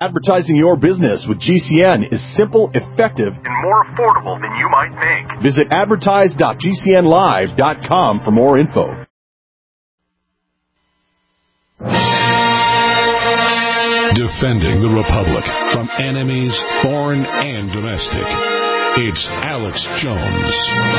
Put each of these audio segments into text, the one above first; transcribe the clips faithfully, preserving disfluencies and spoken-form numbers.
Advertising your business with G C N is simple, effective, and more affordable than you might think. Visit advertise dot g c n live dot com for more info. Defending the Republic from enemies, foreign and domestic. It's Alex Jones.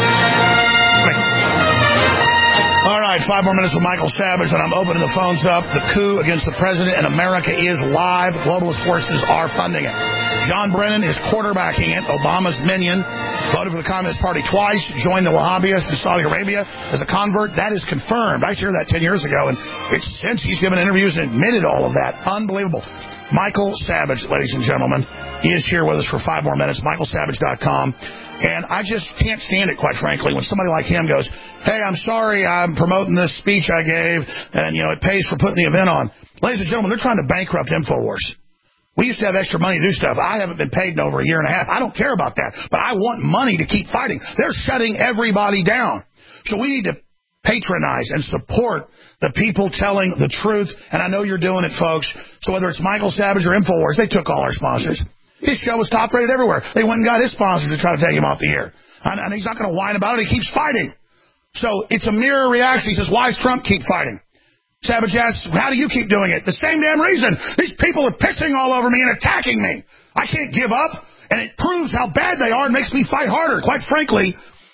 All right, five more minutes with Michael Savage, and I'm opening the phones up. The coup against the president in America is live. Globalist forces are funding it. John Brennan is quarterbacking it. Obama's minion voted for the Communist Party twice, joined the Wahhabists in Saudi Arabia as a convert. That is confirmed. I shared that ten years ago, and it's since he's given interviews and admitted all of that. Unbelievable. Michael Savage, ladies and gentlemen. He is here with us for five more minutes, michael savage dot com. And I just can't stand it, quite frankly, when somebody like him goes, hey, I'm sorry, I'm promoting this speech I gave, and, you know, it pays for putting the event on. Ladies and gentlemen, they're trying to bankrupt InfoWars. We used to have extra money to do stuff. I haven't been paid in over a year and a half. I don't care about that, but I want money to keep fighting. They're shutting everybody down. So we need to patronize and support the people telling the truth, and I know you're doing it, folks. So whether it's Michael Savage or InfoWars, they took all our sponsors. His show was top-rated everywhere. They went and got his sponsors to try to take him off the air. And, and he's not going to whine about it. He keeps fighting. So it's a mirror reaction. He says, why does Trump keep fighting? Savage asks, how do you keep doing it? The same damn reason. These people are pissing all over me and attacking me. I can't give up, and it proves how bad they are and makes me fight harder. Quite frankly,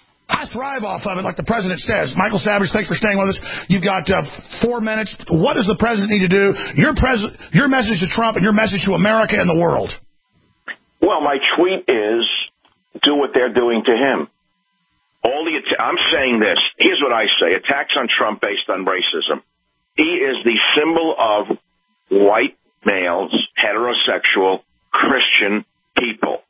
I thrive off of it, like the president says. Michael Savage, thanks for staying with us. You've got uh, four minutes. What does the president need to do? Your, pres- your message to Trump and your message to America and the world. Well, my tweet is, do what they're doing to him. All the att- I'm saying this. Here's what I say. Attacks on Trump based on racism. He is the symbol of white males, heterosexual, Christian people.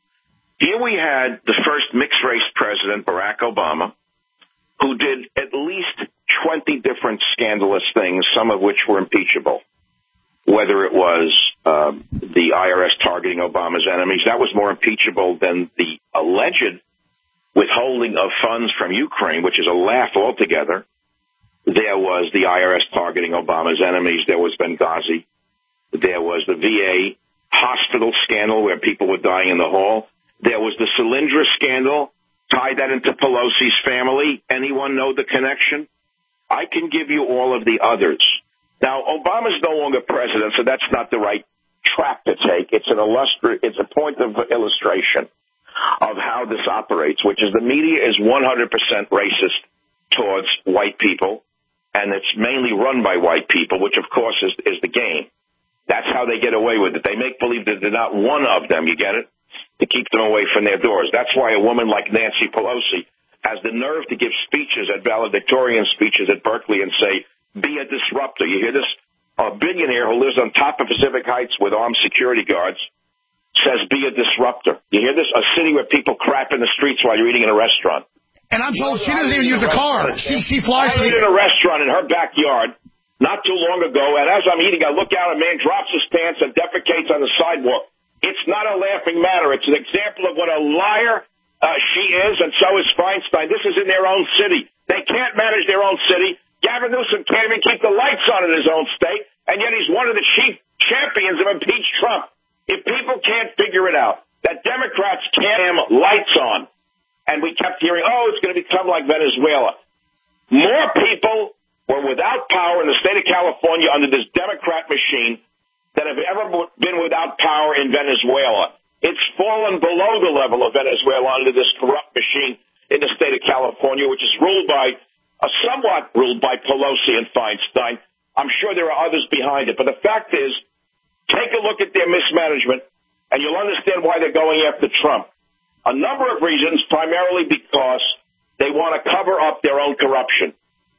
Here we had the first mixed-race president, Barack Obama, who did at least twenty different scandalous things, some of which were impeachable. Whether it was uh, the I R S targeting Obama's enemies, that was more impeachable than the alleged withholding of funds from Ukraine, which is a laugh altogether. There was the I R S targeting Obama's enemies. There was Benghazi. There was the V A hospital scandal where people were dying in the hall. There was the Solyndra scandal. Tie that into Pelosi's family. Anyone know the connection? I can give you all of the others. Now, Obama's no longer president, so that's not the right track to take. It's an illustri- It's a point of illustration of how this operates, which is the media is one hundred percent racist towards white people, and it's mainly run by white people, which, of course, is, is the game. That's how they get away with it. They make believe that they're not one of them, you get it, to keep them away from their doors. That's why a woman like Nancy Pelosi has the nerve to give speeches at valedictorian speeches at Berkeley and say, be a disruptor. You hear this? A billionaire who lives on top of Pacific Heights with armed security guards says, be a disruptor. You hear this? A city where people crap in the streets while you're eating in a restaurant. And I'm told she doesn't even use a car. She, she flies. I was in a restaurant in her backyard not too long ago, and as I'm eating, I look out, a man drops his pants and defecates on the sidewalk. It's not a laughing matter. It's an example of what a liar uh, she is, and so is Feinstein. This is in their own city. They can't manage their own city. Gavin Newsom can't even keep the lights on in his own state, and yet he's one of the chief champions of impeach Trump. If people can't figure it out, that Democrats can't have lights on, and we kept hearing, oh, it's going to become like Venezuela. More people were without power in the state of California under this Democrat machine than have ever been without power in Venezuela. It's fallen below the level of Venezuela under this corrupt machine in the state of California, which is ruled by Uh, somewhat ruled by Pelosi and Feinstein. I'm sure there are others behind it. But the fact is, take a look at their mismanagement, and you'll understand why they're going after Trump. A number of reasons, primarily because they want to cover up their own corruption.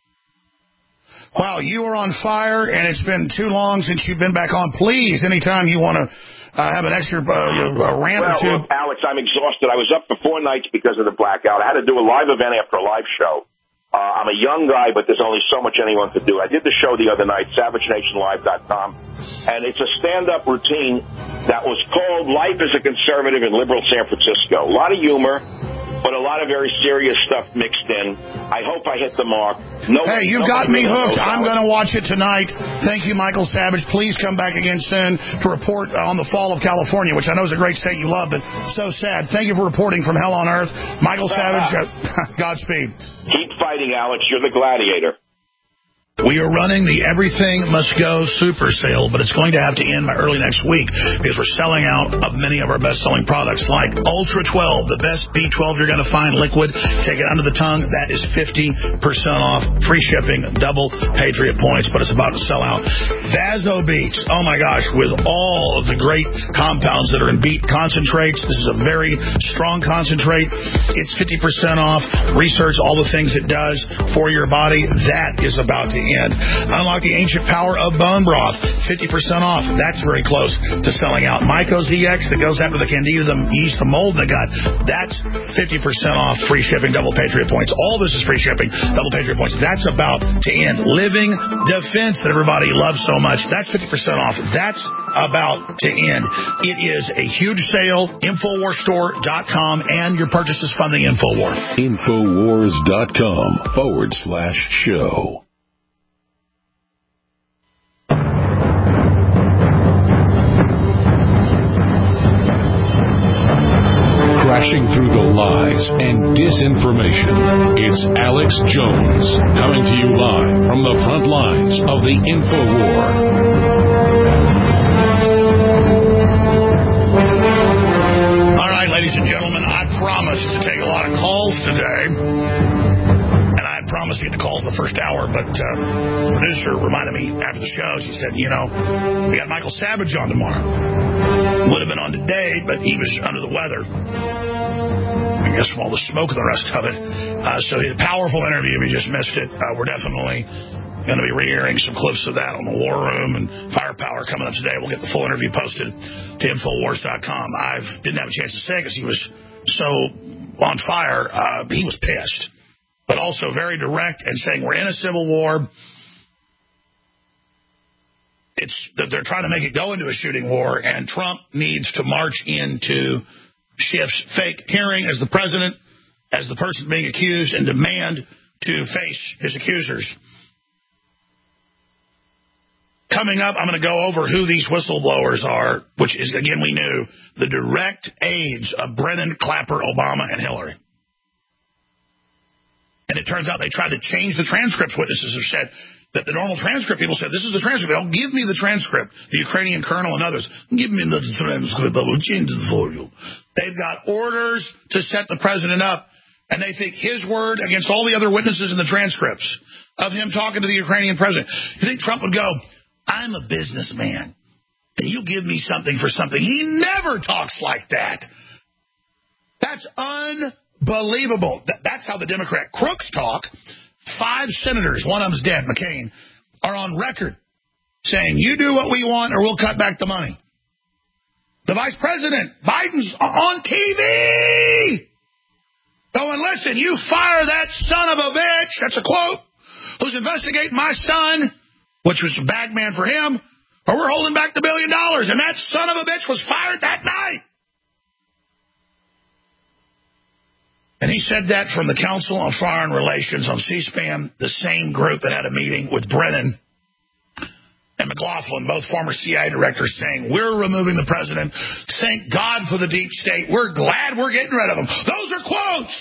Wow, you are on fire, and it's been too long since you've been back on. Please, anytime you want to uh, have an extra uh, rant well, or two. Look, Alex, I'm exhausted. I was up for four nights because of the blackout. I had to do a live event after a live show. Uh, I'm a young guy, but there's only so much anyone could do. I did the show the other night, savage nation live dot com, and it's a stand-up routine that was called Life as a Conservative in Liberal San Francisco. A lot of humor, but a lot of very serious stuff mixed in. I hope I hit the mark. No, hey, you got me hooked. I'm going to watch it tonight. Thank you, Michael Savage. Please come back again soon to report on the fall of California, which I know is a great state you love, but so sad. Thank you for reporting from hell on earth. Michael Savage, uh, Godspeed. Keep fighting, Alex. You're the gladiator. We are running the Everything Must Go super sale, but it's going to have to end by early next week because we're selling out of many of our best-selling products like Ultra twelve, the best B twelve you're going to find liquid. Take it under the tongue. That is fifty percent off. Free shipping, double Patriot points, but it's about to sell out. Vaso Beats, oh my gosh, with all of the great compounds that are in beet concentrates. This is a very strong concentrate. It's fifty percent off. Research all the things it does for your body. That is about to end. Unlock the ancient power of bone broth, fifty percent off. That's very close to selling out. Mycos E X that goes after the candida, the yeast, the mold in the gut. That's fifty percent off. Free shipping, double Patriot points. All this is free shipping, double Patriot points. That's about to end. Living Defense that everybody loves so much. That's fifty percent off. That's about to end. It is a huge sale. Infowars Store dot com, and your purchase is funding Infowar. Infowars dot com forward slash show. Crashing through the lies and disinformation. It's Alex Jones coming to you live from the front lines of the InfoWar. All right, ladies and gentlemen, I promised to take a lot of calls today. And I had promised to get the calls the first hour, but uh, the producer reminded me after the show. She said, you know, we got Michael Savage on tomorrow. Would have been on today, but he was under the weather. I guess from all the smoke and the rest of it. Uh, so a powerful interview. If you just missed it, uh, we're definitely going to be re-airing some clips of that on the War Room and Firepower coming up today. We'll get the full interview posted to Infowars dot com. I didn't have a chance to say it because he was so on fire. Uh, he was pissed, but also very direct and saying we're in a civil war. It's that they're trying to make it go into a shooting war, and Trump needs to march into Schiff's fake hearing as the president, as the person being accused, and demand to face his accusers. Coming up, I'm going to go over who these whistleblowers are, which is, again, we knew, the direct aides of Brennan, Clapper, Obama, and Hillary. And it turns out they tried to change the transcripts. Witnesses have said that the normal transcript people said, this is the transcript. They don't give me the transcript. The Ukrainian colonel and others, give me the transcript. I will change it for you. They've got orders to set the president up, and they think his word against all the other witnesses in the transcripts of him talking to the Ukrainian president. You think Trump would go, I'm a businessman, and you give me something for something. He never talks like that. That's unbelievable. That's how the Democrat crooks talk. Five senators, one of them's dead, McCain, are on record saying, you do what we want or we'll cut back the money. The vice president, Biden's on T V going, listen, you fire that son of a bitch, that's a quote, who's investigating my son, which was a bag man for him, or we're holding back the billion dollars. And that son of a bitch was fired that night. And he said that from the Council on Foreign Relations on C-SPAN, the same group that had a meeting with Brennan and McLaughlin, both former C I A directors, saying, we're removing the president. Thank God for the deep state. We're glad we're getting rid of him. Those are quotes.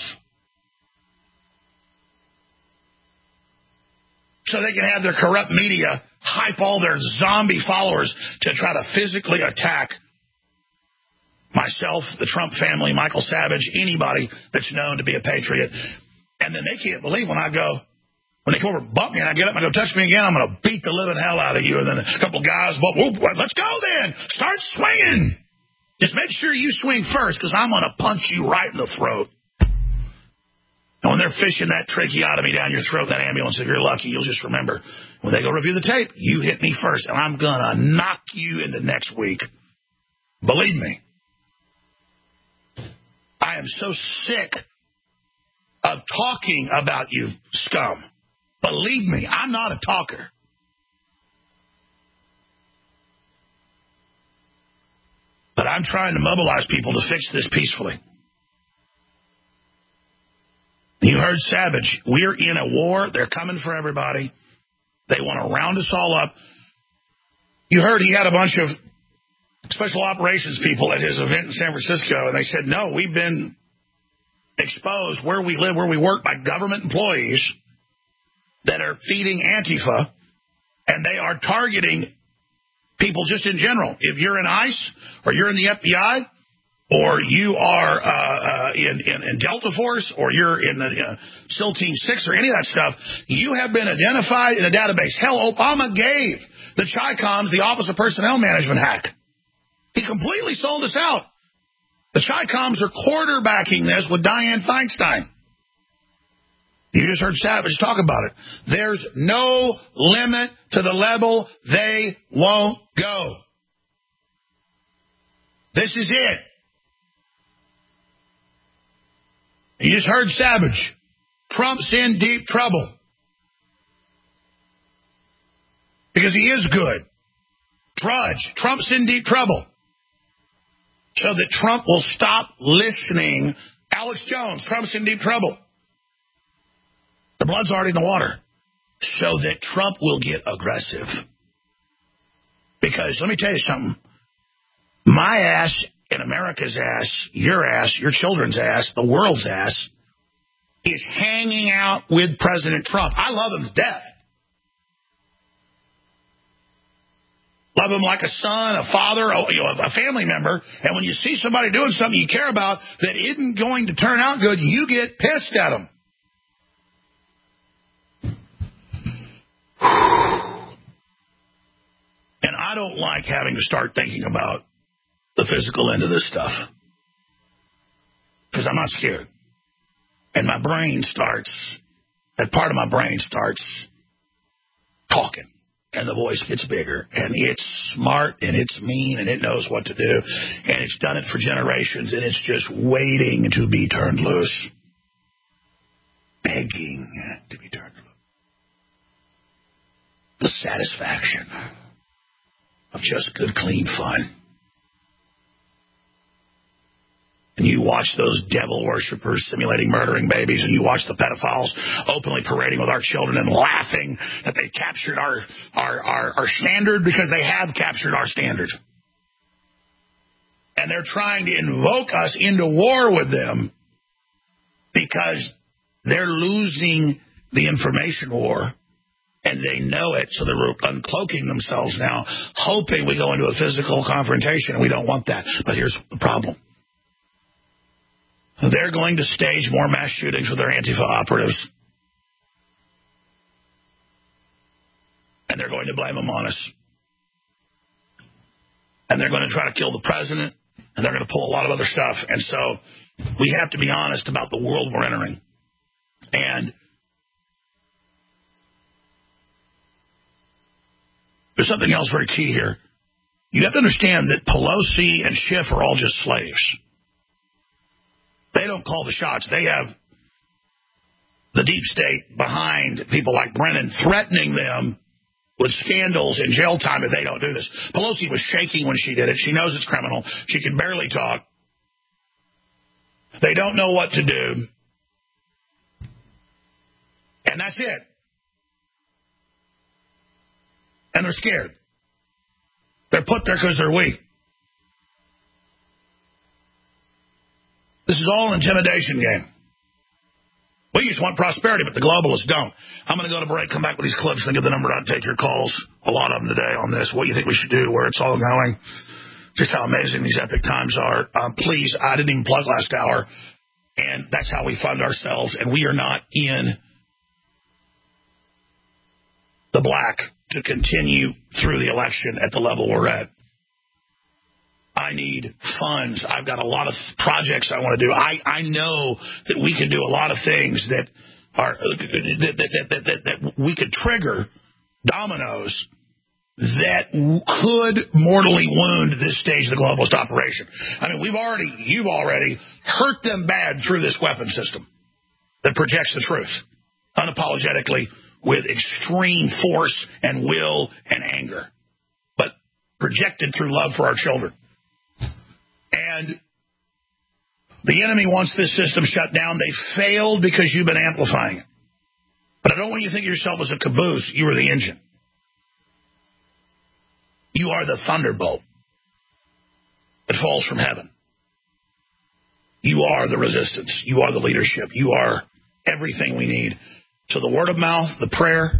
So they can have their corrupt media hype all their zombie followers to try to physically attack myself, the Trump family, Michael Savage, anybody that's known to be a patriot. And then they can't believe when I go, when they come over and bump me and I get up and I go, touch me again, I'm going to beat the living hell out of you. And then a couple of guys, well, let's go then. Start swinging. Just make sure you swing first because I'm going to punch you right in the throat. And when they're fishing that tracheotomy down your throat, that ambulance, if you're lucky, you'll just remember, when they go review the tape, you hit me first, and I'm going to knock you into next week. Believe me. I am so sick of talking about you, scum. Believe me, I'm not a talker. But I'm trying to mobilize people to fix this peacefully. You heard Savage. We're in a war. They're coming for everybody. They want to round us all up. You heard he had a bunch of special operations people at his event in San Francisco, and they said, no, we've been exposed where we live, where we work, by government employees that are feeding Antifa, and they are targeting people just in general. If you're in ICE, or you're in the F B I, or you are uh, uh, in, in, in Delta Force, or you're in the uh, SEAL Team six, or any of that stuff, you have been identified in a database. Hell, Obama gave the Chi-Coms the Office of Personnel Management hack. He completely sold us out. The Chi-Coms are quarterbacking this with Dianne Feinstein. You just heard Savage talk about it. There's no limit to the level they won't go. This is it. You just heard Savage. Trump's in deep trouble. Because he is good. Drudge. Trump's in deep trouble. So that Trump will stop listening. Alex Jones, Trump's in deep trouble. The blood's already in the water. So that Trump will get aggressive. Because let me tell you something. My ass and America's ass, your ass, your children's ass, the world's ass, is hanging out with President Trump. I love him to death. Love him like a son, a father, a, you know, a family member. And when you see somebody doing something you care about that isn't going to turn out good, you get pissed at them. And I don't like having to start thinking about the physical end of this stuff. Because I'm not scared. And my brain starts, that part of my brain starts talking. And the voice gets bigger, and it's smart, and it's mean, and it knows what to do, and it's done it for generations, and it's just waiting to be turned loose. Begging to be turned loose. The satisfaction of just good, clean fun. And you watch those devil worshippers simulating murdering babies, and you watch the pedophiles openly parading with our children and laughing that they captured our, our, our, our standard, because they have captured our standard. And they're trying to invoke us into war with them because they're losing the information war. And they know it, so they're uncloaking themselves now, hoping we go into a physical confrontation, and we don't want that. But here's the problem. They're going to stage more mass shootings with their Antifa operatives. And they're going to blame them on us. And they're going to try to kill the president. And they're going to pull a lot of other stuff. And so we have to be honest about the world we're entering. And there's something else very key here. You have to understand that Pelosi and Schiff are all just slaves. They don't call the shots. They have the deep state behind people like Brennan, threatening them with scandals and jail time if they don't do this. Pelosi was shaking when she did it. She knows it's criminal. She can barely talk. They don't know what to do. And that's it. And they're scared. They're put there because they're weak. This is all an intimidation game. We just want prosperity, but the globalists don't. I'm going to go to break, come back with these clips, and get the number out and take your calls. A lot of them today on this. What you think we should do, where it's all going, just how amazing these epic times are. Um, please, I didn't even plug last hour, and that's how we fund ourselves, and we are not in the black to continue through the election at the level we're at. I need funds. I've got a lot of projects I want to do. I, I know that we can do a lot of things that are that, that, that, that, that we could trigger dominoes that could mortally wound this stage of the globalist operation. I mean, we've already, you've already hurt them bad through this weapon system that projects the truth unapologetically with extreme force and will and anger, but projected through love for our children. And The enemy wants this system shut down. They failed because you've been amplifying it. But I don't want you to think of yourself as a caboose. You are the engine. You are the thunderbolt that falls from heaven. You are the resistance. You are the leadership. You are everything we need. So the word of mouth, the prayer,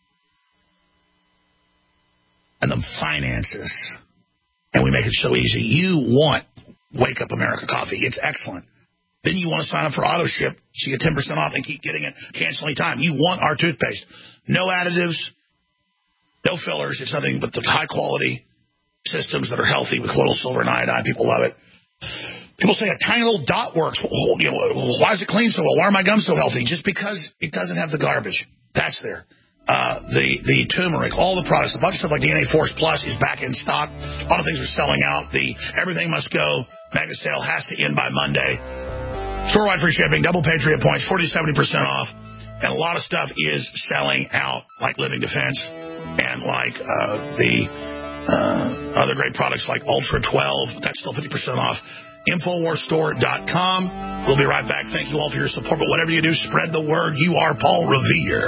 and the finances. And we make it so easy. You want Wake Up America coffee. It's excellent. Then you want to sign up for auto ship so you get ten percent off and keep getting it, canceling time. You want our toothpaste. No additives, no fillers. It's nothing but the high-quality systems that are healthy with little silver and iodine. People love it. People say a tiny little dot works. Well, you know, why is it clean so well? Why are my gums so healthy? Just because it doesn't have the garbage. That's there. Uh, the, the turmeric, all the products, a bunch of stuff like D N A Force Plus is back in stock. A lot of things are selling out. The Everything Must Go mega sale has to end by Monday. Store-wide free shipping, double Patriot points, forty to seventy percent off. And a lot of stuff is selling out, like Living Defense and like uh, the uh, other great products like Ultra twelve. That's still fifty percent off. Infowars Store dot com. We'll be right back. Thank you all for your support. But whatever you do, spread the word. You are Paul Revere.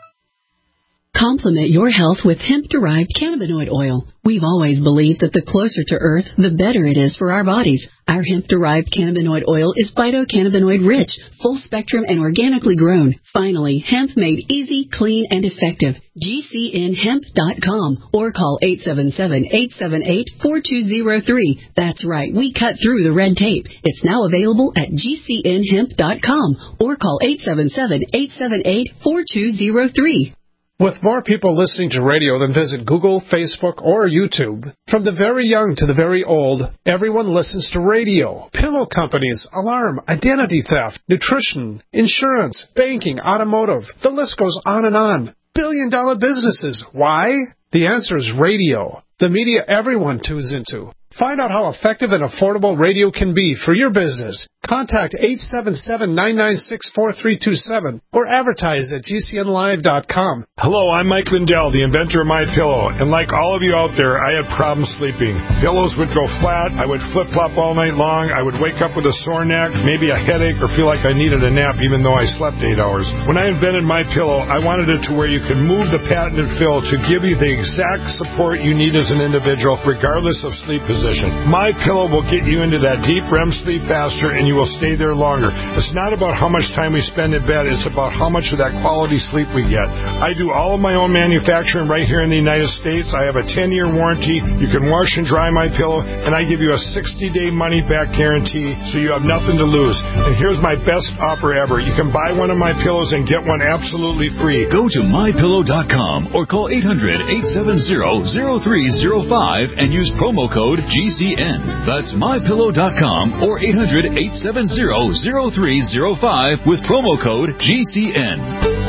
Complement your health with hemp-derived cannabinoid oil. We've always believed that the closer to Earth, the better it is for our bodies. Our hemp-derived cannabinoid oil is phytocannabinoid-rich, full-spectrum, and organically grown. Finally, hemp made easy, clean, and effective. G C N hemp dot com or call eight seven seven, eight seven eight, four two zero three. That's right, we cut through the red tape. It's now available at G C N hemp dot com or call eight seven seven, eight seven eight, four two zero three. With more people listening to radio than visit Google, Facebook, or YouTube, from the very young to the very old, everyone listens to radio. Pillow companies, alarm, identity theft, nutrition, insurance, banking, automotive. The list goes on and on. Billion-dollar businesses. Why? The answer is radio. The media everyone tunes into. Find out how effective and affordable radio can be for your business. Contact eight seven seven, nine nine six, four three two seven or advertise at G C N live dot com. Hello, I'm Mike Lindell, the inventor of MyPillow, and like all of you out there, I had problems sleeping. Pillows would go flat, I would flip-flop all night long, I would wake up with a sore neck, maybe a headache, or feel like I needed a nap even though I slept eight hours. When I invented MyPillow, I wanted it to where you could move the patented fill to give you the exact support you need as an individual, regardless of sleep position. MyPillow will get you into that deep R E M sleep faster, and you will stay there longer. It's not about how much time we spend in bed, it's about how much of that quality sleep we get. I do all of my own manufacturing right here in the United States. I have a ten-year warranty. You can wash and dry MyPillow, and I give you a sixty-day money-back guarantee, so you have nothing to lose. And here's my best offer ever. You can buy one of my pillows and get one absolutely free. Go to my pillow dot com or call eight hundred, eight seven zero, zero three zero five and use promo code G C N. That's my pillow dot com or eight hundred, eight seven zero, zero three zero five with promo code G C N.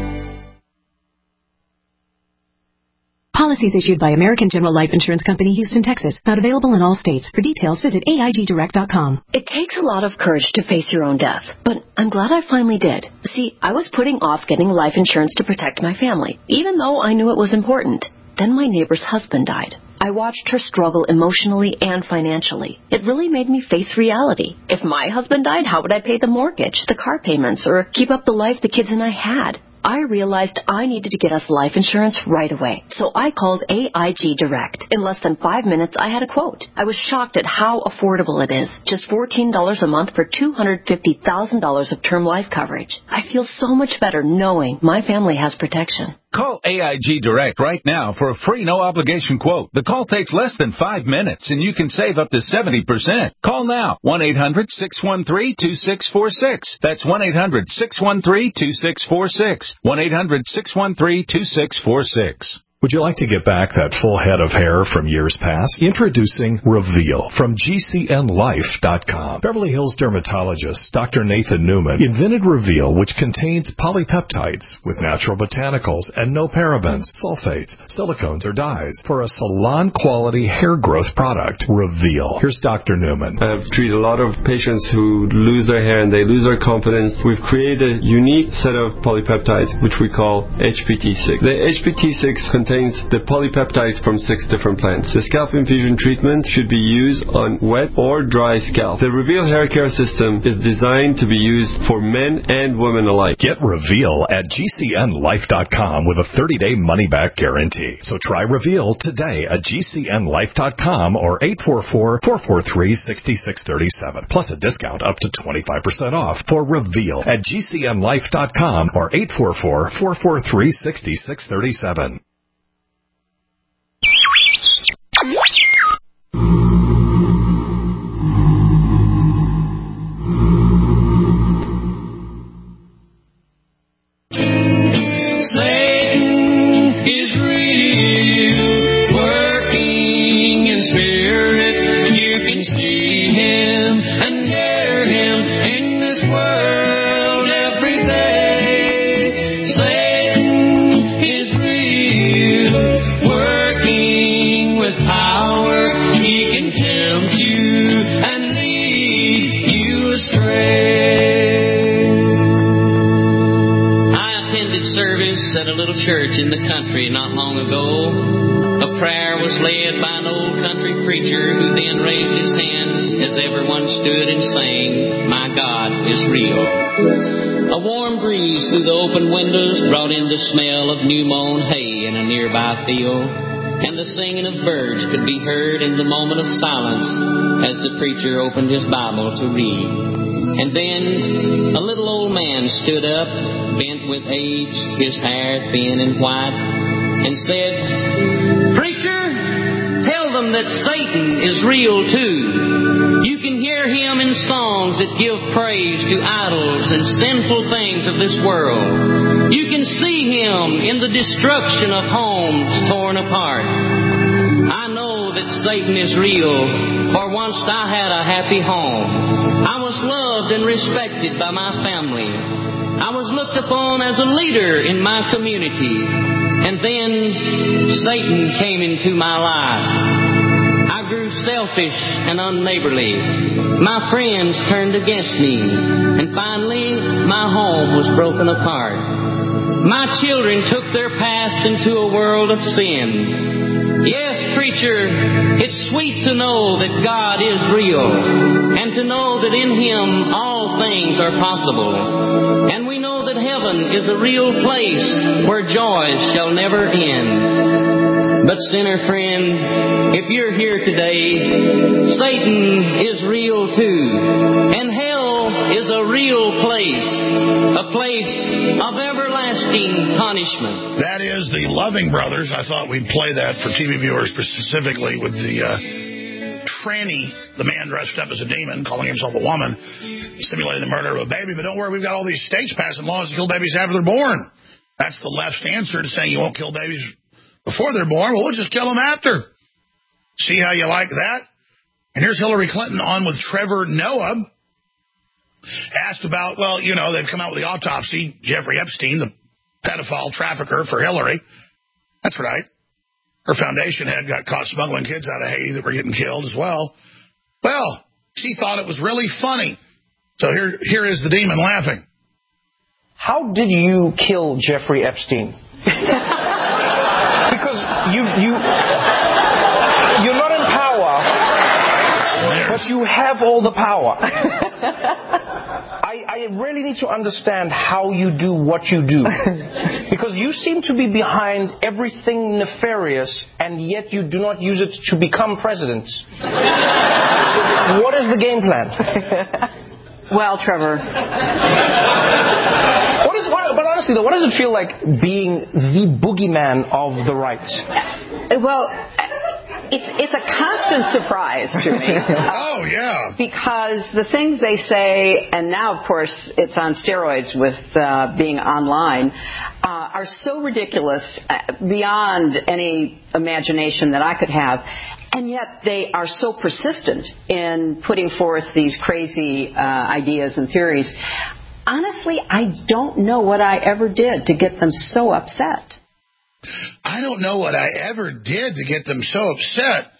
Policies issued by American General Life Insurance Company, Houston, Texas. Not available in all states. For details, visit A I G direct dot com. It takes a lot of courage to face your own death, but I'm glad I finally did. See, I was putting off getting life insurance to protect my family, even though I knew it was important. Then my neighbor's husband died. I watched her struggle emotionally and financially. It really made me face reality. If my husband died, how would I pay the mortgage, the car payments, or keep up the life the kids and I had? I realized I needed to get us life insurance right away. So I called A I G Direct. In less than five minutes, I had a quote. I was shocked at how affordable it is. Just fourteen dollars a month for two hundred fifty thousand dollars of term life coverage. I feel so much better knowing my family has protection. Call A I G Direct right now for a free no-obligation quote. The call takes less than five minutes, and you can save up to seventy percent. Call now, one eight hundred, six one three, two six four six. That's one eight hundred, six one three, two six four six. one eight hundred, six one three, two six four six. Would you like to get back that full head of hair from years past? Introducing Reveal from G C N life dot com. Beverly Hills dermatologist Doctor Nathan Newman invented Reveal, which contains polypeptides with natural botanicals and no parabens, sulfates, silicones, or dyes for a salon-quality hair growth product. Reveal. Here's Doctor Newman. I've treated a lot of patients who lose their hair and they lose their confidence. We've created a unique set of polypeptides, which we call H P T six. The H P T six contains contains the polypeptides from six different plants. The scalp infusion treatment should be used on wet or dry scalp. The Reveal hair care system is designed to be used for men and women alike. Get Reveal at G C N life dot com with a thirty-day money-back guarantee. So try Reveal today at G C N life dot com or eight four four, four four three, six six three seven. Plus a discount up to twenty-five percent off for Reveal at G C N life dot com or eight four four, four four three, six six three seven. Church in the country not long ago. A prayer was led by an old country preacher who then raised his hands as everyone stood and sang, "My God is real." A warm breeze through the open windows brought in the smell of new mown hay in a nearby field, and the singing of birds could be heard in the moment of silence as the preacher opened his Bible to read. And then a little old man stood up, bent with age, his hair thin and white, and said, "Preacher, tell them that Satan is real too. You can hear him in songs that give praise to idols and sinful things of this world. You can see him in the destruction of homes torn apart. I know that Satan is real, for once I had a happy home. I was loved and respected by my family. I was looked upon as a leader in my community. And then Satan came into my life. I grew selfish and unneighborly. My friends turned against me. And finally, my home was broken apart. My children took their paths into a world of sin. Yes, preacher, it's sweet to know that God is real, and to know that in Him all things are possible. And we know that heaven is a real place where joys shall never end. But sinner friend, if you're here today, Satan is real too, and hell is a real place, a place of everlasting punishment. That is the Loving Brothers. I thought we'd play that for T V viewers specifically with the uh, tranny, the man dressed up as a demon, calling himself a woman, simulating the murder of a baby. But don't worry, we've got all these states passing laws to kill babies after they're born. That's the left's answer to saying you won't kill babies before they're born. Well, we'll just kill them after. See how you like that? And here's Hillary Clinton on with Trevor Noah. Asked about, well, you know, they've come out with the autopsy. Jeffrey Epstein, the pedophile trafficker for Hillary. That's right. Her foundation head got caught smuggling kids out of Haiti that were getting killed as well. Well, she thought it was really funny. So here, here is the demon laughing. How did you kill Jeffrey Epstein? Because you, you, you're not in power, but you have all the power. I, I really need to understand how you do what you do. Because you seem to be behind everything nefarious, and yet you do not use it to become president. What is the game plan? Well, Trevor. What is, what, but honestly, though, what does it feel like being the boogeyman of the right? Well, it's it's a constant surprise to me. Oh, yeah. Because the things they say, and now, of course, it's on steroids with uh, being online, uh, are so ridiculous uh, beyond any imagination that I could have. And yet they are so persistent in putting forth these crazy uh, ideas and theories. Honestly, I don't know what I ever did to get them so upset. I don't know what I ever did to get them so upset.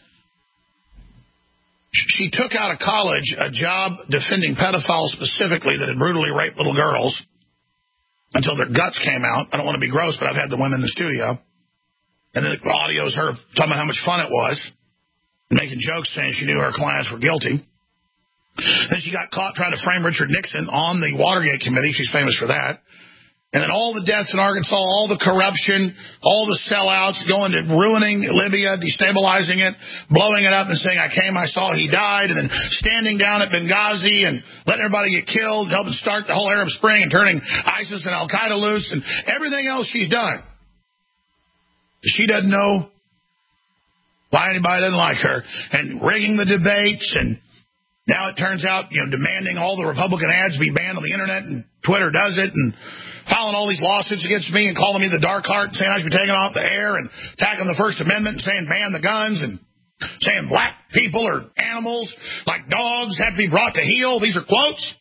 She took out of college a job defending pedophiles specifically that had brutally raped little girls until their guts came out. I don't want to be gross, but I've had the women in the studio. And then the audio is her talking about how much fun it was, and making jokes saying she knew her clients were guilty. Then she got caught trying to frame Richard Nixon on the Watergate Committee. She's famous for that. And then all the deaths in Arkansas, all the corruption, all the sellouts, going to ruining Libya, destabilizing it, blowing it up and saying, I came, I saw, he died, and then standing down at Benghazi and letting everybody get killed, helping start the whole Arab Spring and turning ISIS and Al-Qaeda loose, and everything else she's done. She doesn't know why anybody doesn't like her. And rigging the debates, and now it turns out, you know, demanding all the Republican ads be banned on the internet, and Twitter does it, and filing all these lawsuits against me and calling me the dark heart and saying I should be taken off the air and attacking the First Amendment and saying ban the guns and saying black people are animals, like dogs have to be brought to heel. These are quotes.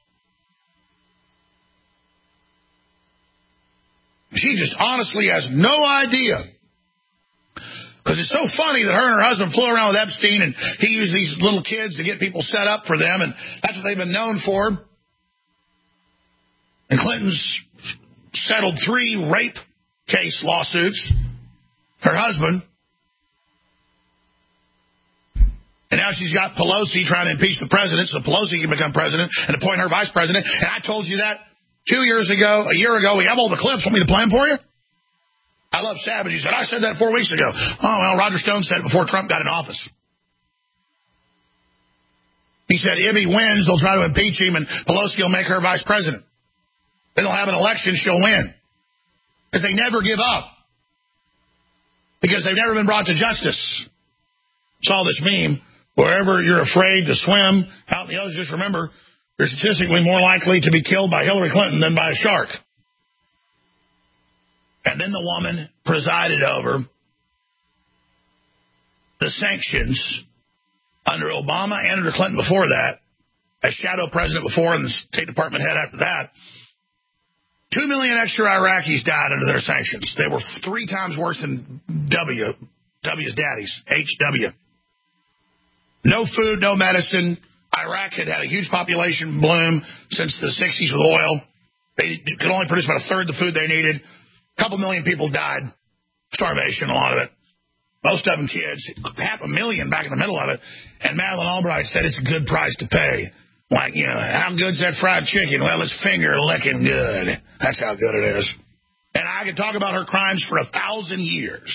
She just honestly has no idea. Because it's so funny that her and her husband flew around with Epstein and he used these little kids to get people set up for them, and that's what they've been known for. And Clinton's settled three rape case lawsuits, her husband. And now she's got Pelosi trying to impeach the president so Pelosi can become president and appoint her vice president. And I told you that two years ago, a year ago. We have all the clips. Want me to play them for you? I love Savage. He said, I said that four weeks ago. Oh, well, Roger Stone said it before Trump got in office. He said if he wins, they'll try to impeach him and Pelosi will make her vice president. Then they'll have an election, she'll win. Because they never give up. Because they've never been brought to justice. Saw this meme. Wherever you're afraid to swim out in the others, just remember, you're statistically more likely to be killed by Hillary Clinton than by a shark. And then the woman presided over the sanctions under Obama and under Clinton before that, as shadow president before and the State Department head after that. Two million extra Iraqis died under their sanctions. They were three times worse than W. W's daddies, H W. No food, no medicine. Iraq had had a huge population bloom since the sixties with oil. They could only produce about a third of the food they needed. A couple million people died. Starvation, a lot of it. Most of them kids. Half a million back in the middle of it. And Madeleine Albright said it's a good price to pay. Like, you know, how good's that fried chicken? Well, it's finger-licking good. That's how good it is. And I could talk about her crimes for a thousand years.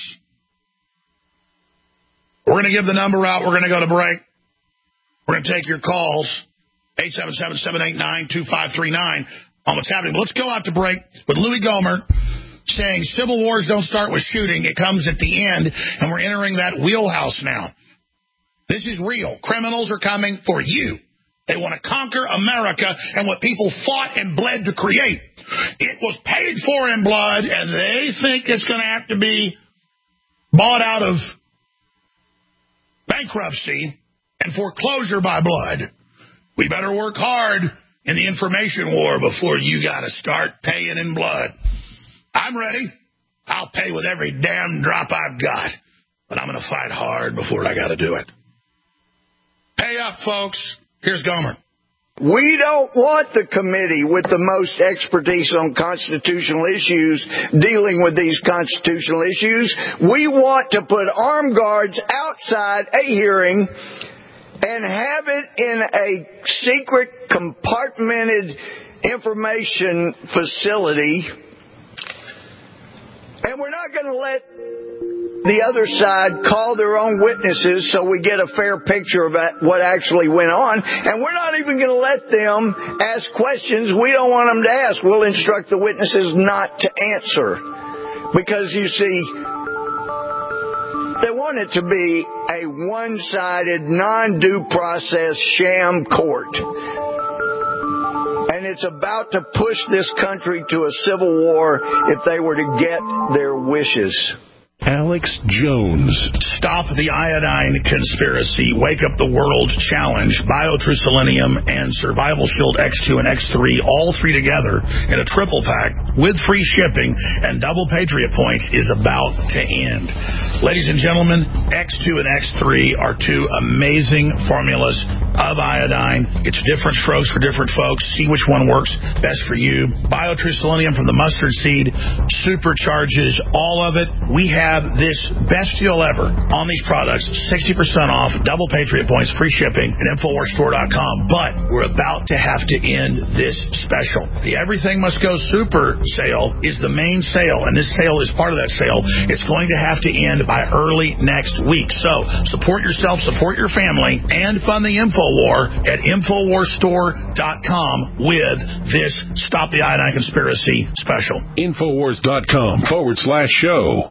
We're going to give the number out. We're going to go to break. We're going to take your calls. eight seven seven, seven eight nine, two five three nine on what's happening. But let's go out to break with Louis Gohmert saying civil wars don't start with shooting. It comes at the end, and we're entering that wheelhouse now. This is real. Criminals are coming for you. They want to conquer America and what people fought and bled to create. It was paid for in blood, and they think it's going to have to be bought out of bankruptcy and foreclosure by blood. We better work hard in the information war before you got to start paying in blood. I'm ready. I'll pay with every damn drop I've got, but I'm going to fight hard before I got to do it. Pay up, folks. Here's Gohmert. We don't want the committee with the most expertise on constitutional issues dealing with these constitutional issues. We want to put armed guards outside a hearing and have it in a secret, compartmented information facility. And we're not going to let the other side call their own witnesses so we get a fair picture of what actually went on. And we're not even going to let them ask questions we don't want them to ask. We'll instruct the witnesses not to answer. Because, you see, they want it to be a one-sided, non-due process sham court. And it's about to push this country to a civil war if they were to get their wishes. Alex Jones. Stop the iodine conspiracy. Wake up the world challenge. BioTrue Selenium and Survival Shield X two and X three, all three together in a triple pack. with free shipping, and double Patriot points is about to end. Ladies and gentlemen, X two and X three are two amazing formulas of iodine. It's different strokes for different folks. See which one works best for you. BioTrue Selenium from the mustard seed supercharges all of it. We have this best deal ever on these products, sixty percent off, double Patriot points, free shipping at Infowars Store dot com. But we're about to have to end this special. The Everything Must Go Super sale is the main sale, and this sale is part of that sale. It's going to have to end by early next week. So support yourself, support your family, and fund the InfoWar at Infowars Store dot com with this Stop the Iodine Conspiracy special. Infowars dot com forward slash show.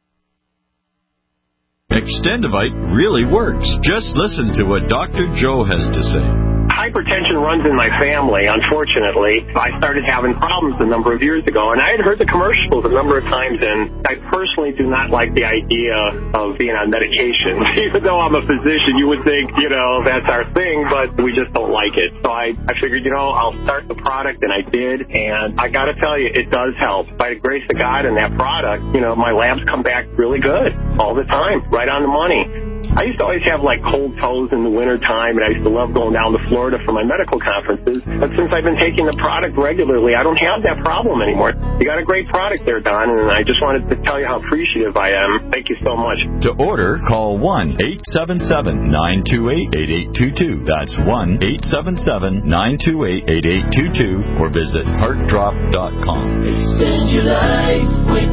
Extendivite really works. Just listen to what Doctor Joe has to say. Hypertension runs in my family, unfortunately. I started having problems a number of years ago, and I had heard the commercials a number of times, and I personally do not like the idea of being on medication. Even though I'm a physician, you would think, you know, that's our thing, but we just don't like it. So I, I figured, you know, I'll start the product, and I did, and I got to tell you, it does help. By the grace of God and that product, you know, my labs come back really good all the time, right on the money. I used to always have, like, cold toes in the wintertime, and I used to love going down to Florida for my medical conferences. But since I've been taking the product regularly, I don't have that problem anymore. You got a great product there, Don, and I just wanted to tell you how appreciative I am. Thank you so much. To order, call one eight seven seven, nine two eight, eight eight two two. That's one eight seven seven, nine two eight, eight eight two two, or visit heart drop dot com. Extend your life with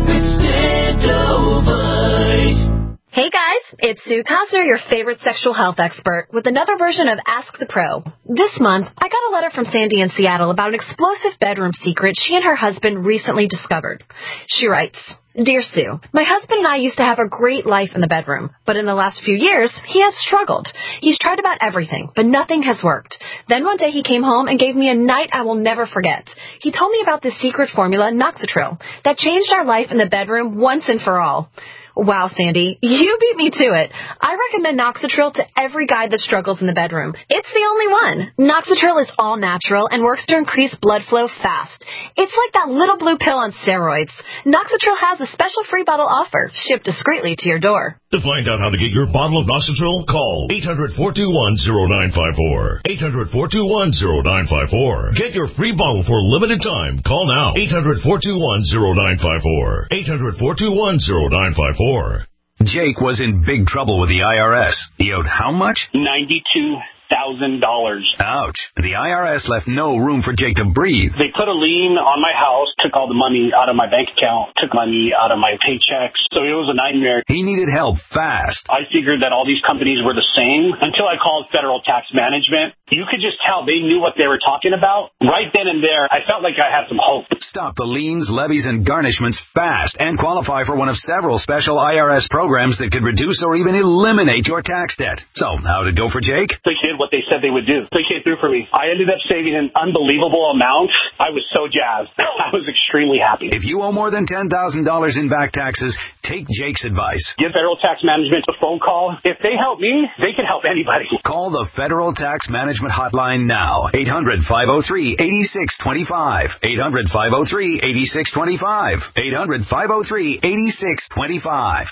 Extendovite. Hey guys, it's Sue Cosner, your favorite sexual health expert, with another version of Ask the Pro. This month, I got a letter from Sandy in Seattle about an explosive bedroom secret she and her husband recently discovered. She writes, Dear Sue, my husband and I used to have a great life in the bedroom, but in the last few years, he has struggled. He's tried about everything, but nothing has worked. Then one day he came home and gave me a night I will never forget. He told me about this secret formula, Noxitril, that changed our life in the bedroom once and for all. Wow, Sandy, you beat me to it. I recommend Noxitril to every guy that struggles in the bedroom. It's the only one. Noxitril is all natural and works to increase blood flow fast. It's like that little blue pill on steroids. Noxitril has a special free bottle offer, shipped discreetly to your door. To find out how to get your bottle of Noxitril, call eight hundred, four two one, zero nine five four. eight hundred, four two one, zero nine five four. Get your free bottle for a limited time. Call now. eight hundred, four two one, zero nine five four. eight hundred, four two one, zero nine five four. Jake was in big trouble with the I R S. He owed how much? ninety-two thousand dollars. Ouch. The I R S left no room for Jake to breathe. They put a lien on my house, took all the money out of my bank account, took money out of my paychecks. So it was a nightmare. He needed help fast. I figured that all these companies were the same until I called Federal Tax Management. You could just tell they knew what they were talking about. Right then and there, I felt like I had some hope. Stop the liens, levies, and garnishments fast and qualify for one of several special I R S programs that could reduce or even eliminate your tax debt. So, how'd it go for Jake? They did what they said they would do. They came through for me. I ended up saving an unbelievable amount. I was so jazzed. I was extremely happy. If you owe more than ten thousand dollars in back taxes, take Jake's advice. Give Federal Tax Management a phone call. If they help me, they can help anybody. Call the Federal Tax Management Hotline now. eight hundred, five oh three, eight six two five. eight hundred, five oh three, eight six two five. eight hundred, five oh three, eight six two five.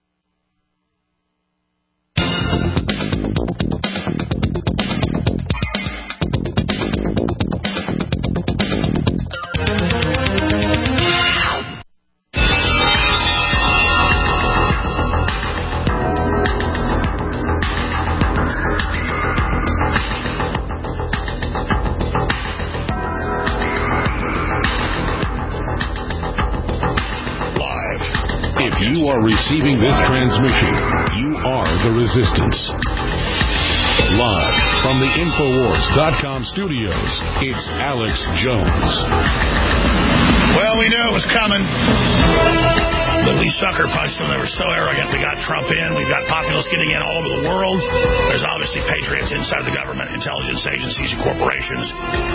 You are receiving this transmission. You are the resistance. Live from the Infowars dot com studios, it's Alex Jones. Well, we knew it was coming. But we sucker punched them. They were so arrogant. We got Trump in. We've got populists getting in all over the world. There's obviously patriots inside the government, intelligence agencies, and corporations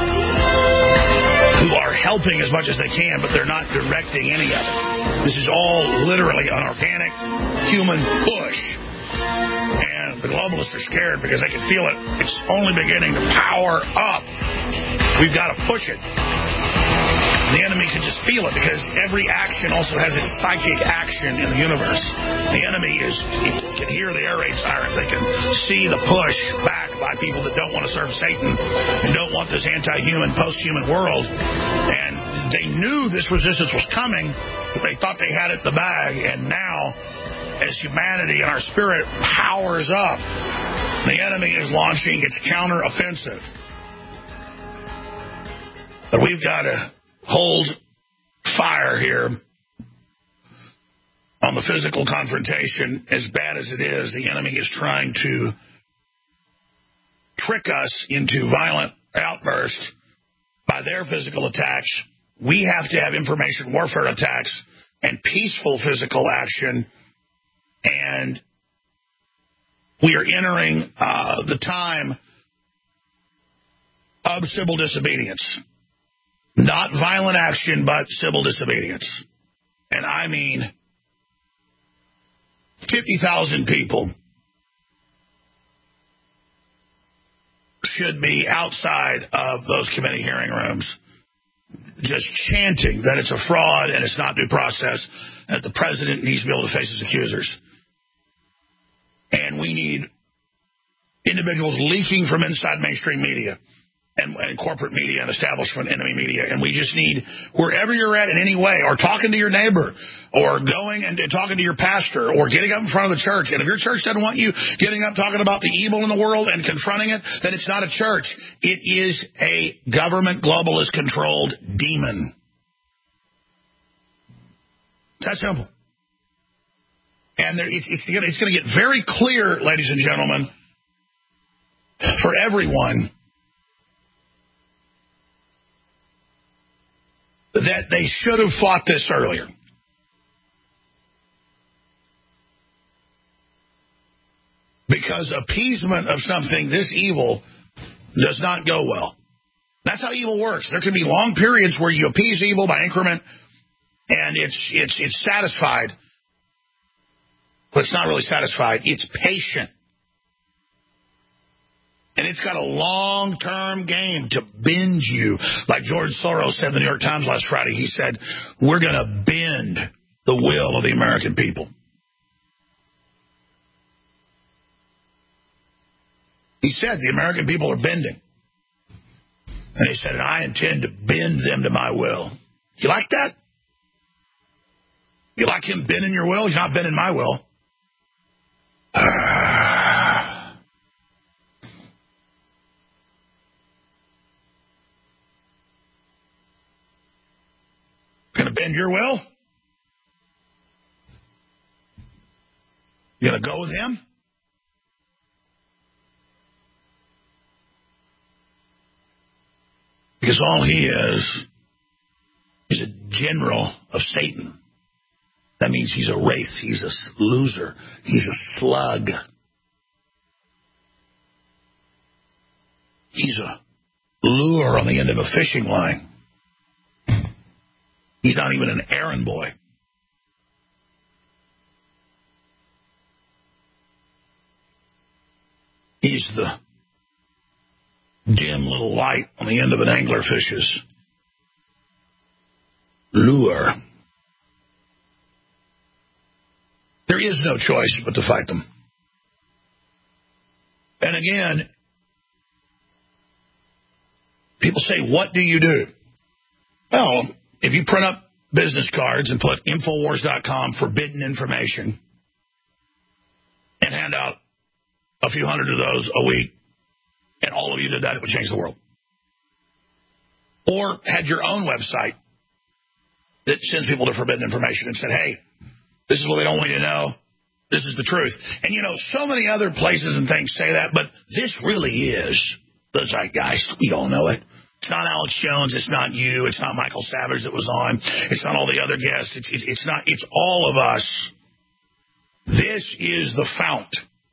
who are helping as much as they can, but they're not directing any of it. This is all literally an organic human push. And the globalists are scared because they can feel it. It's only beginning to power up. We've got to push it. The enemy can just feel it because every action also has its psychic action in the universe. The enemy is, you can hear the air raid sirens. They can see the push back by people that don't want to serve Satan and don't want this anti-human, post-human world. And they knew this resistance was coming, but they thought they had it in the bag. And now, as humanity and our spirit powers up, the enemy is launching its counter-offensive. But we've got to hold fire here on the physical confrontation. As bad as it is, the enemy is trying to trick us into violent outbursts by their physical attacks. We have to have information warfare attacks and peaceful physical action. And we are entering uh, the time of civil disobedience. Not violent action, but civil disobedience. And I mean fifty thousand people should be outside of those committee hearing rooms just chanting that it's a fraud and it's not due process, that the president needs to be able to face his accusers. And we need individuals leaking from inside mainstream media and, and corporate media and establishment enemy media. And we just need, wherever you're at in any way, or talking to your neighbor, or going and, and talking to your pastor, or getting up in front of the church. And if your church doesn't want you getting up talking about the evil in the world and confronting it, then it's not a church. It is a government globalist controlled demon. It's that simple. And there, it's, it's, it's going to get very clear, ladies and gentlemen, for everyone, that they should have fought this earlier. Because appeasement of something this evil does not go well. That's how evil works. There can be long periods where you appease evil by increment, and it's it's it's satisfied. But it's not really satisfied. It's patient. And it's got a long-term game to bend you. Like George Soros said in the New York Times last Friday, he said, we're going to bend the will of the American people. He said the American people are bending. And he said, and I intend to bend them to my will. You like that? You like him bending your will? He's not bending my will. Uh, gonna bend your will? You gonna go with him? Because all he is is a general of Satan. That means he's a wraith. He's a loser. He's a slug. He's a lure on the end of a fishing line. He's not even an errand boy. He's the dim little light on the end of an anglerfish's lure. There is no choice but to fight them. And again, people say, what do you do? Well, if you print up business cards and put Infowars dot com forbidden information and hand out a few hundred of those a week, and all of you did that, it would change the world. Or had your own website that sends people to forbidden information and said, hey, this is what they don't want you to know. This is the truth. And, you know, so many other places and things say that, but this really is the zeitgeist. We all know it. It's not Alex Jones. It's not you. It's not Michael Savage that was on. It's not all the other guests. It's, it's, it's not. It's all of us. This is the fount.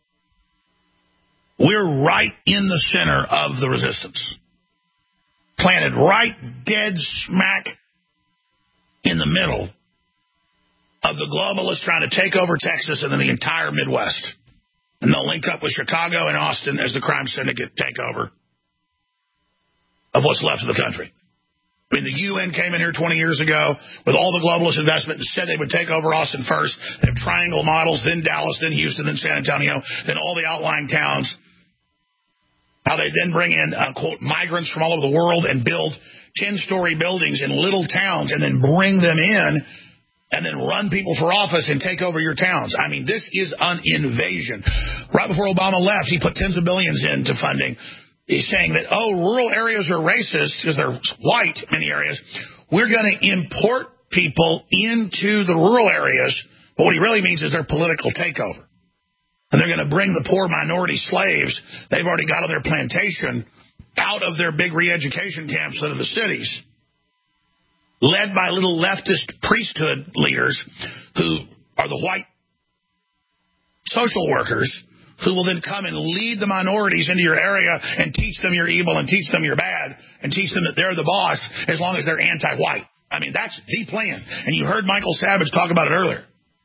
We're right in the center of the resistance. Planted right dead smack in the middle of the globalists trying to take over Texas and then the entire Midwest. And they'll link up with Chicago and Austin as the crime syndicate take over of what's left of the country. I mean, the U N came in here twenty years ago with all the globalist investment and said they would take over Austin first. They have triangle models, then Dallas, then Houston, then San Antonio, then all the outlying towns. How they then bring in, uh, quote, migrants from all over the world and build ten-story buildings in little towns and then bring them in and then run people for office and take over your towns. I mean, this is an invasion. Right before Obama left, he put tens of billions into funding. He's saying that, oh, rural areas are racist because they're white in many areas. We're going to import people into the rural areas. But what he really means is their political takeover. And they're going to bring the poor minority slaves they've already got on their plantation out of their big re-education camps into the cities, led by little leftist priesthood leaders who are the white social workers, who will then come and lead the minorities into your area and teach them you're evil and teach them you're bad and teach them that they're the boss as long as they're anti-white. I mean, that's the plan. And you heard Michael Savage talk about it earlier.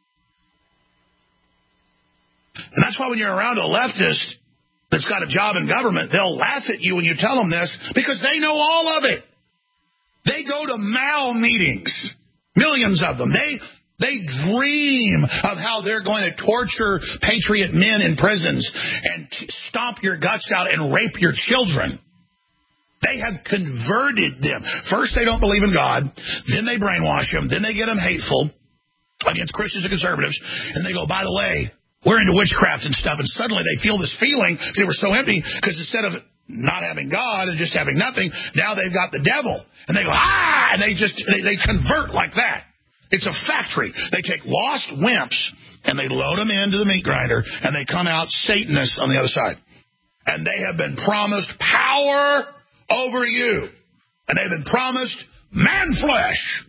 And that's why when you're around a leftist that's got a job in government, they'll laugh at you when you tell them this because they know all of it. They go to Mao meetings, millions of them. They... They dream of how they're going to torture patriot men in prisons and stomp your guts out and rape your children. They have converted them. First, they don't believe in God. Then they brainwash them. Then they get them hateful against Christians and conservatives. And they go, by the way, we're into witchcraft and stuff. And suddenly they feel this feeling because they were so empty because instead of not having God and just having nothing, now they've got the devil. And they go, ah, and they just, they, they convert like that. It's a factory. They take lost wimps and they load them into the meat grinder and they come out Satanists on the other side. And they have been promised power over you. And they've been promised man flesh.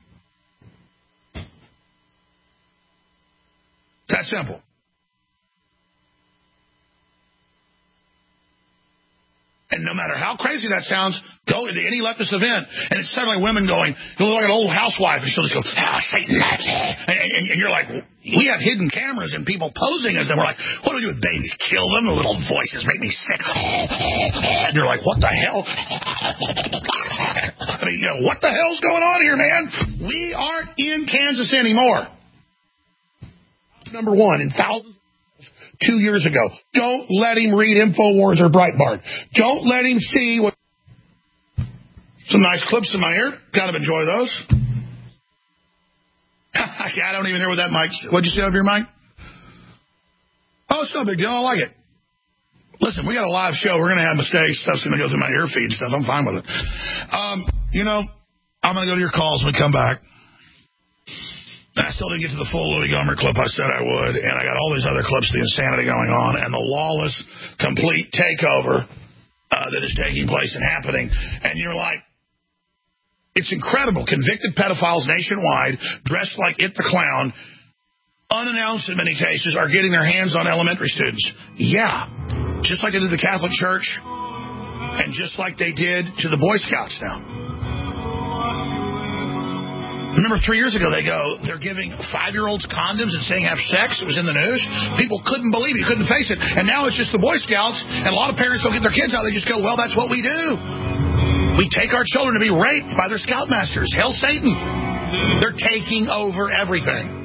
That simple. And no matter how crazy that sounds, go into any leftist event, and it's suddenly women going, you look like an old housewife, and she'll just go, ah, Satan, and, and, and you're like, we have hidden cameras and people posing as them. We're like, what do we do with babies? Kill them? The little voices make me sick. And you're like, what the hell? I mean, you know, what the hell's going on here, man? We aren't in Kansas anymore. Number one in thousands. Two years ago. Don't let him read InfoWars or Breitbart. Don't let him see what... Some nice clips in my ear. Kind of enjoy those. I don't even hear what that mic... What'd you say over your mic? Oh, it's no big deal. I like it. Listen, we got a live show. We're going to have mistakes. Stuff's going to go through my ear feed stuff. I'm fine with it. Um, you know, I'm going to go to your calls when we come back. And I still didn't get to the full Louis Gohmert clip I said I would, and I got all these other clips of the insanity going on and the lawless, complete takeover uh, that is taking place and happening. And you're like, it's incredible. Convicted pedophiles nationwide, dressed like It the Clown, unannounced in many cases, are getting their hands on elementary students. Yeah, just like they did the Catholic Church, and just like they did to the Boy Scouts now. Remember three years ago, they go, they're giving five-year-olds condoms and saying have sex. It was in the news. People couldn't believe it. You couldn't face it. And now it's just the Boy Scouts, and a lot of parents don't get their kids out. They just go, well, that's what we do. We take our children to be raped by their scoutmasters. Hell, Satan. They're taking over everything.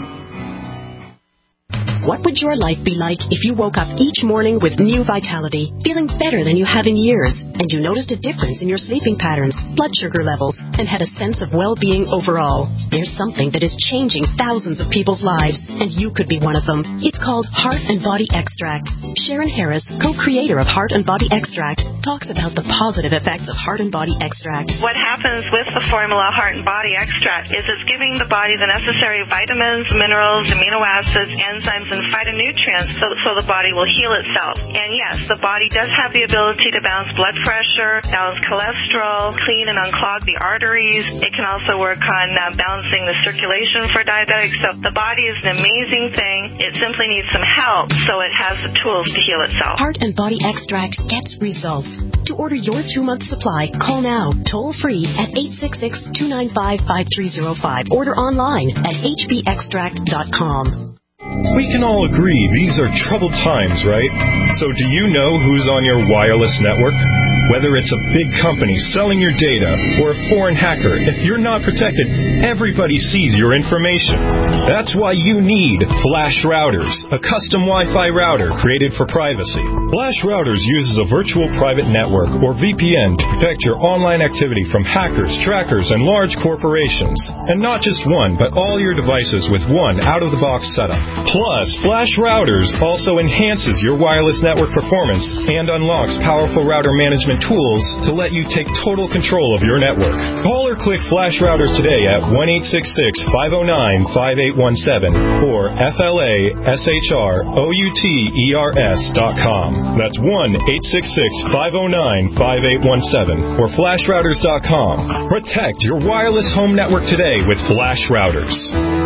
What would your life be like if you woke up each morning with new vitality, feeling better than you have in years, and you noticed a difference in your sleeping patterns, blood sugar levels, and had a sense of well-being overall? There's something that is changing thousands of people's lives, and you could be one of them. It's called Heart and Body Extract. Sharon Harris, co-creator of Heart and Body Extract, talks about the positive effects of Heart and Body Extract. What happens with the formula Heart and Body Extract is it's giving the body the necessary vitamins, minerals, amino acids, enzymes, and phytonutrients so, so the body will heal itself. And yes, the body does have the ability to balance blood pressure, balance cholesterol, clean and unclog the arteries. It can also work on uh, balancing the circulation for diabetics. So the body is an amazing thing. It simply needs some help so it has the tools to heal itself. Heart and Body Extract gets results. To order your two-month supply, call now, toll-free at eight six six, two nine five, five three zero five. Order online at h b extract dot com. We can all agree these are troubled times, right? So do you know who's on your wireless network? Whether it's a big company selling your data or a foreign hacker, if you're not protected, everybody sees your information. That's why you need Flash Routers, a custom Wi-Fi router created for privacy. Flash Routers uses a virtual private network, or V P N, to protect your online activity from hackers, trackers, and large corporations. And not just one, but all your devices with one out-of-the-box setup. Plus, Flash Routers also enhances your wireless network performance and unlocks powerful router management tools to let you take total control of your network. Call or click Flash Routers today at one eight six six, five oh nine, five eight one seven or F L A S H R O U T E R S dot com. That's one eight six six, five oh nine, five eight one seven or flash routers dot com. Protect your wireless home network today with Flash Routers.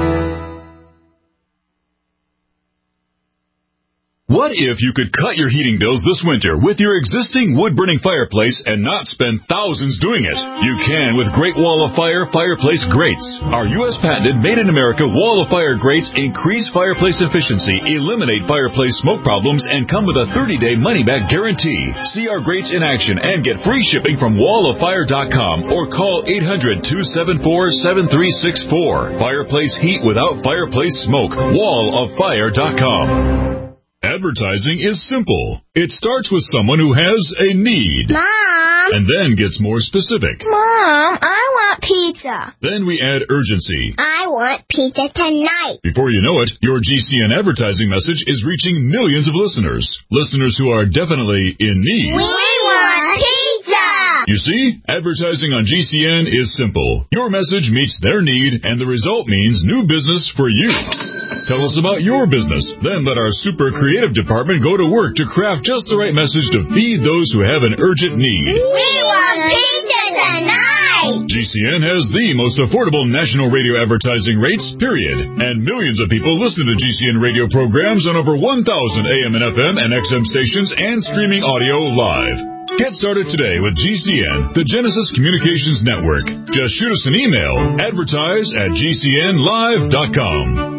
What if you could cut your heating bills this winter with your existing wood-burning fireplace and not spend thousands doing it? You can with Great Wall of Fire Fireplace Grates. Our U S patented made-in-America Wall of Fire grates increase fireplace efficiency, eliminate fireplace smoke problems, and come with a thirty-day money-back guarantee. See our grates in action and get free shipping from wall of fire dot com or call eight hundred, two seven four, seven three six four. Fireplace heat without fireplace smoke. wall of fire dot com. Advertising is simple. It starts with someone who has a need. Mom! And then gets more specific. Mom, I want pizza. Then we add urgency. I want pizza tonight. Before you know it, your G C N advertising message is reaching millions of listeners. Listeners who are definitely in need. We want pizza! You see, advertising on G C N is simple. Your message meets their need, and the result means new business for you. Tell us about your business. Then let our super creative department go to work to craft just the right message to feed those who have an urgent need. We want pizza tonight! G C N has the most affordable national radio advertising rates, period. And millions of people listen to G C N radio programs on over one thousand A M and F M and X M stations and streaming audio live. Get started today with G C N, the Genesis Communications Network. Just shoot us an email, advertise at G C N live dot com.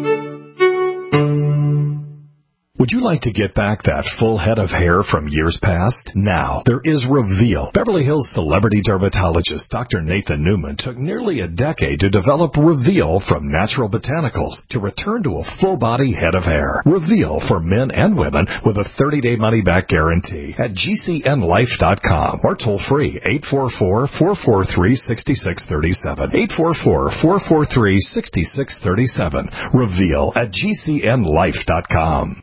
Would you like to get back that full head of hair from years past? Now, there is Reveal. Beverly Hills celebrity dermatologist Doctor Nathan Newman took nearly a decade to develop Reveal from natural botanicals to return to a full-body head of hair. Reveal for men and women with a thirty-day money-back guarantee at G C N life dot com or toll-free eight four four, four four three, six six three seven. eight four four, four four three, six six three seven. Reveal at G C N life dot com.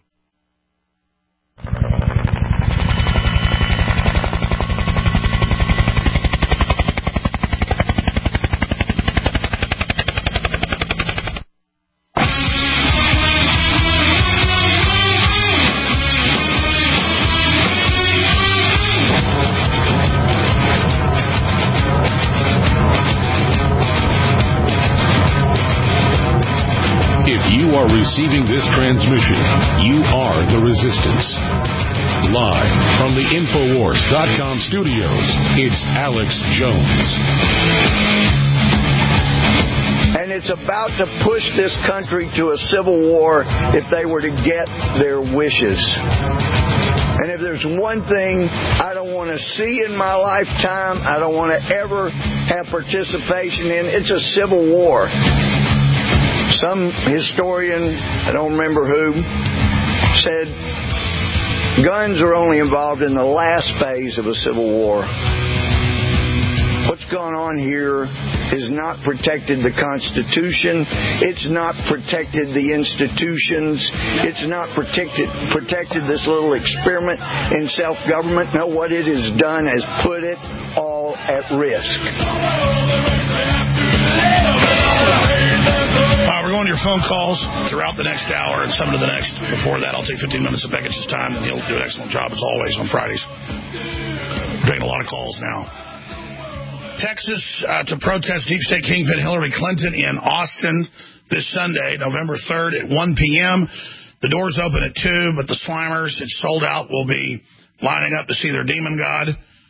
Are receiving this transmission, you are the Resistance. Live from the Infowars dot com studios, it's Alex Jones. And it's about to push this country to a civil war if they were to get their wishes. And if there's one thing I don't want to see in my lifetime, I don't want to ever have participation in, it's a civil war. Some historian, I don't remember who, said guns are only involved in the last phase of a civil war. What's going on here has not protected the Constitution. It's not protected the institutions. It's not protected protected this little experiment in self-government. No, what it has done is put it all at risk. Uh, we're going to your phone calls throughout the next hour and some of the next. Before that, I'll take fifteen minutes of Beckett's time, and he'll do an excellent job, as always, on Fridays. We're getting a lot of calls now. Texas uh, to protest deep state kingpin Hillary Clinton in Austin this Sunday, November third at one p.m. The doors open at two, but the Slimers, it's sold out, will be lining up to see their demon god.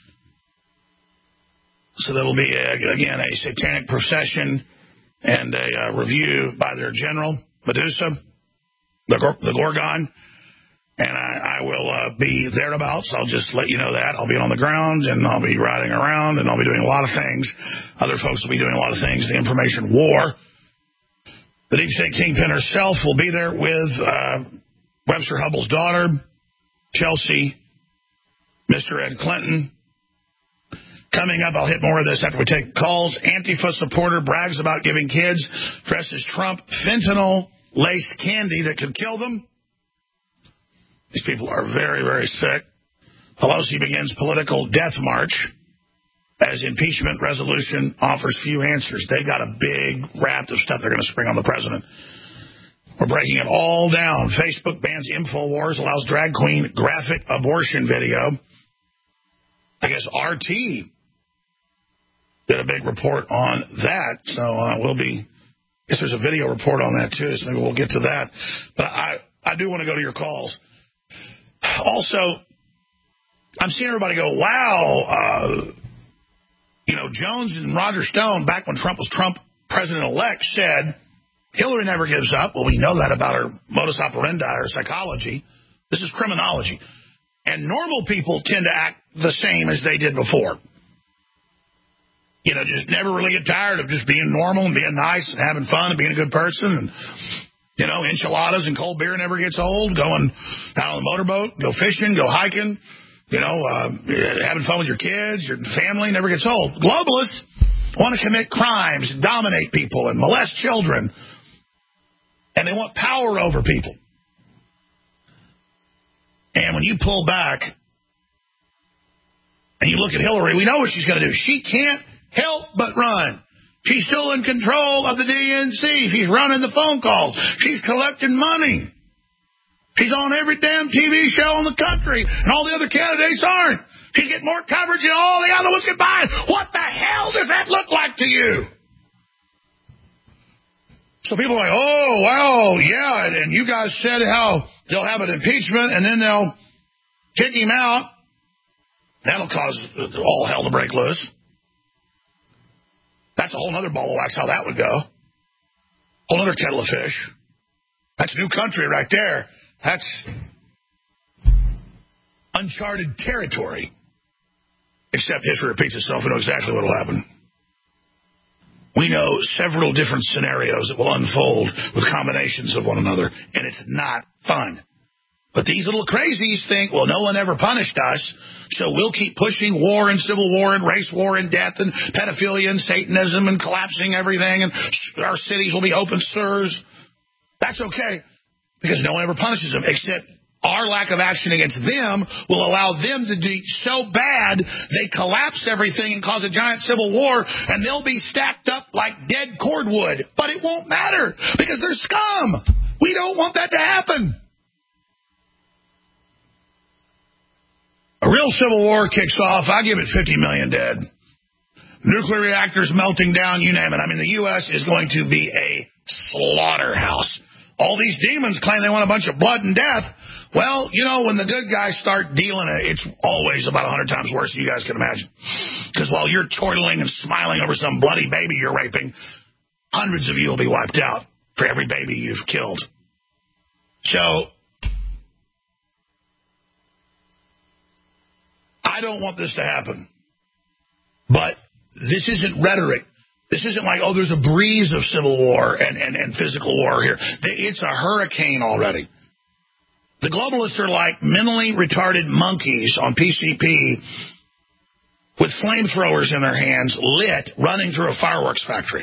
So there will be, a, again, a satanic procession and a uh, review by their general, Medusa, the, the Gorgon. And I, I will uh, be thereabouts. I'll just let you know that. I'll be on the ground, and I'll be riding around, and I'll be doing a lot of things. Other folks will be doing a lot of things. The information war. The Deep State Kingpin herself will be there with uh, Webster Hubbell's daughter, Chelsea, Mister Ed Clinton. Coming up, I'll hit more of this after we take calls. Antifa supporter brags about giving kids dressed as Trump fentanyl-laced candy that could kill them. These people are very, very sick. Pelosi begins political death march as impeachment resolution offers few answers. They got a big raft of stuff they're going to spring on the president. We're breaking it all down. Facebook bans InfoWars, allows drag queen graphic abortion video. I guess R T did a big report on that, so uh, we'll be, I guess there's a video report on that too, so maybe we'll get to that. But I, I do want to go to your calls. Also, I'm seeing everybody go, wow, uh, you know, Jones and Roger Stone, back when Trump was Trump president-elect, said, Hillary never gives up. Well, we know that about her modus operandi, her psychology. This is criminology. And normal people tend to act the same as they did before. You know, just never really get tired of just being normal and being nice and having fun and being a good person. And, you know, enchiladas and cold beer never gets old. Going out on the motorboat, go fishing, go hiking, you know, uh, having fun with your kids, your family never gets old. Globalists want to commit crimes, dominate people, and molest children. And they want power over people. And when you pull back and you look at Hillary, we know what she's going to do. She can't help but run. She's still in control of the D N C. She's running the phone calls. She's collecting money. She's on every damn T V show in the country, and all the other candidates aren't. She's getting more coverage than all the other ones combined. What the hell does that look like to you? So people are like, oh, well, yeah, and you guys said how they'll have an impeachment, and then they'll kick him out. That'll cause all hell to break loose. That's a whole other ball of wax how that would go. Whole other kettle of fish. That's new country right there. That's uncharted territory. Except history repeats itself. We know exactly what will happen. We know several different scenarios that will unfold with combinations of one another, and it's not fun. But these little crazies think, well, no one ever punished us, so we'll keep pushing war and civil war and race war and death and pedophilia and Satanism and collapsing everything, and our cities will be open sewers. That's okay, because no one ever punishes them, except our lack of action against them will allow them to be so bad they collapse everything and cause a giant civil war, and they'll be stacked up like dead cordwood. But it won't matter, because they're scum. We don't want that to happen. A real civil war kicks off. I give it fifty million dead. Nuclear reactors melting down, you name it. I mean, the U S is going to be a slaughterhouse. All these demons claim they want a bunch of blood and death. Well, you know, when the good guys start dealing it, it's always about a hundred times worse than you guys can imagine. Because while you're chortling and smiling over some bloody baby you're raping, hundreds of you will be wiped out for every baby you've killed. So I don't want this to happen. But this isn't rhetoric. This isn't like, oh, there's a breeze of civil war and, and, and physical war here. It's a hurricane already. The globalists are like mentally retarded monkeys on P C P with flamethrowers in their hands, lit, running through a fireworks factory.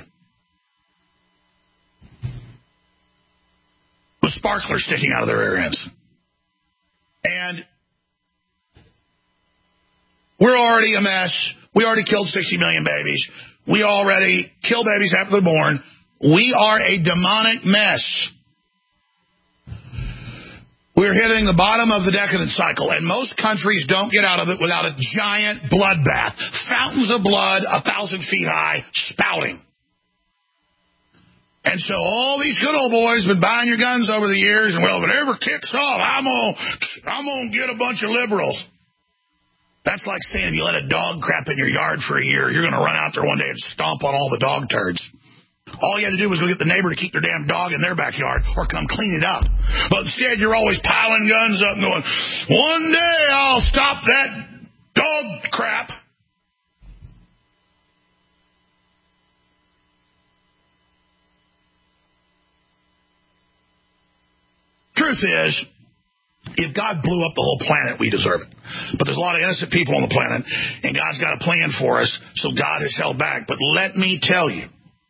With sparklers sticking out of their rear ends. And we're already a mess. We already killed sixty million babies. We already kill babies after they're born. We are a demonic mess. We're hitting the bottom of the decadent cycle, and most countries don't get out of it without a giant bloodbath. Fountains of blood a thousand feet high, spouting. And so all these good old boys have been buying your guns over the years, and well, if it ever kicks off, I'm gonna, I'm gonna get a bunch of liberals. That's like saying if you let a dog crap in your yard for a year, you're going to run out there one day and stomp on all the dog turds. All you had to do was go get the neighbor to keep their damn dog in their backyard or come clean it up. But instead, you're always piling guns up and going, one day I'll stop that dog crap. Truth is, if God blew up the whole planet, we deserve it. But there's a lot of innocent people on the planet, and God's got a plan for us, so God has held back. But let me tell you,